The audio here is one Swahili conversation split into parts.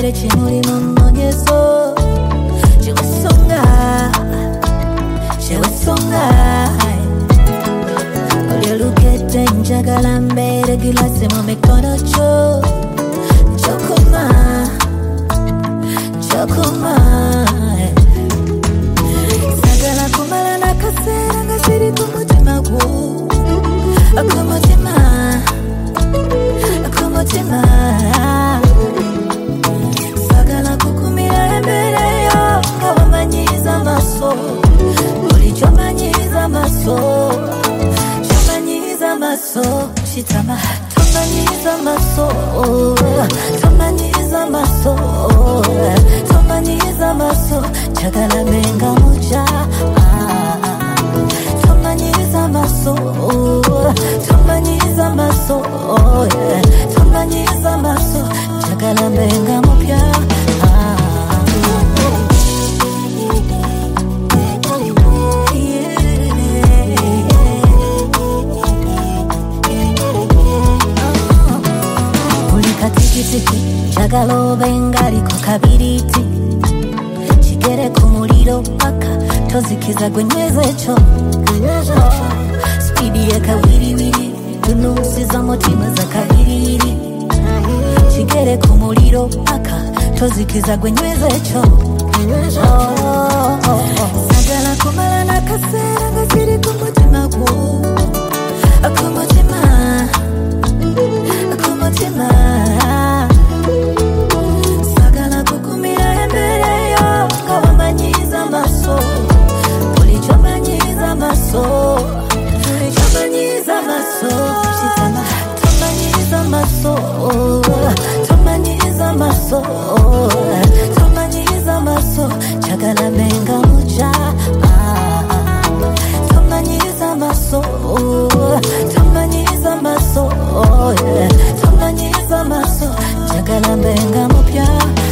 Chikere chinuri mononyeso Chewesonga Olelukete njagala mbere gilase mu mikono cho Chokuma Sagala kumala nakasera ngasiri kumutima gwo Akumutima Sagala kukumira embere yo Kawamanyiza maso Ulichomanyiza maso Chomanyiza maso Chitama Tomanyiza maso Tomanyiza maso Tomanyiza maso Chagala menga mucha Tomanyiza maso Tomanyiza maso Tomanyiza maso Chagala menga mupya Chagalo bengali kukabiriti Chigere kumuliro paka Tozikiza gwenyweze cho Speedy ya kawiriwiri Tunusi za motima za kawiriri Chigere kumuliro paka Tozikiza gwenyweze cho Sagala kumala na kasera Ngasiri kumutima ku Akumutima Sagala kukumira embere yo Kawamanyiza maso Ulichomanyiza maso Ulichomanyiza maso Chitama Tomanyiza maso Tomanyiza maso Tomanyiza maso Chagala menga mucha Tomanyiza maso Tomanyiza maso Tomanyiza maso Chagala menga mupya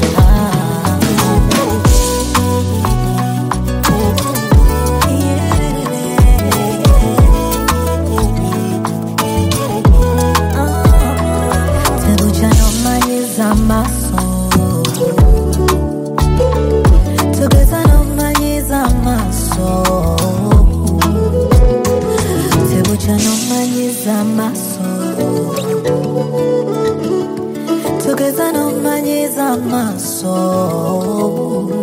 Tebucha nomanyiza maso Tugeza nomanyiza maso Tebucha nomanyiza maso Tugeza nomanyiza maso